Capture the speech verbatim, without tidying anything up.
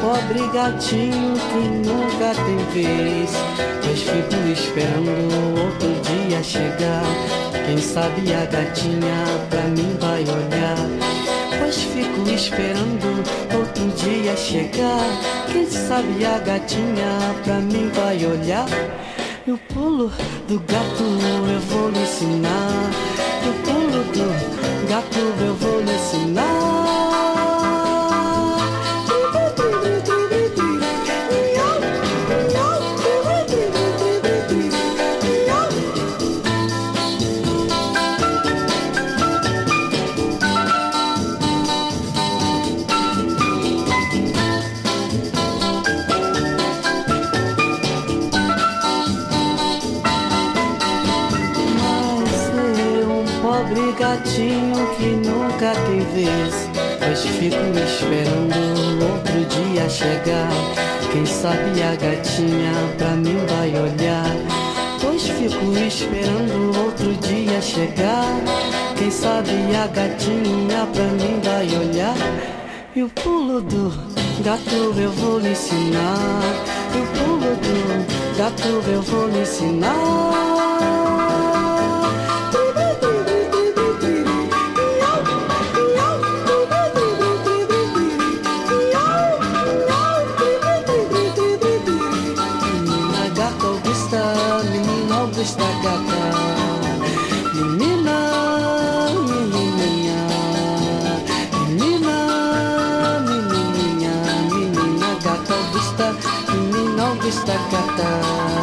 pobre gatinho que nunca tem vez, pois fico esperando outro dia chegar. Quem sabe a gatinha pra mim vai olhar, pois fico esperando outro dia chegar. Quem sabe a gatinha pra mim vai olhar. E o pulo do gato eu vou lhe ensinar, e o pulo do gato eu vou lhe ensinar. Gatinho que nunca tem vez, pois fico esperando outro dia chegar. Quem sabe a gatinha pra mim vai olhar, pois fico esperando outro dia chegar. Quem sabe a gatinha pra mim vai olhar. E o pulo do gato eu vou lhe ensinar, e o pulo do gato eu vou lhe ensinar. Augusta gata, menina, menininha, menina, menininha, menina gata Augusta, menina Augusta gata.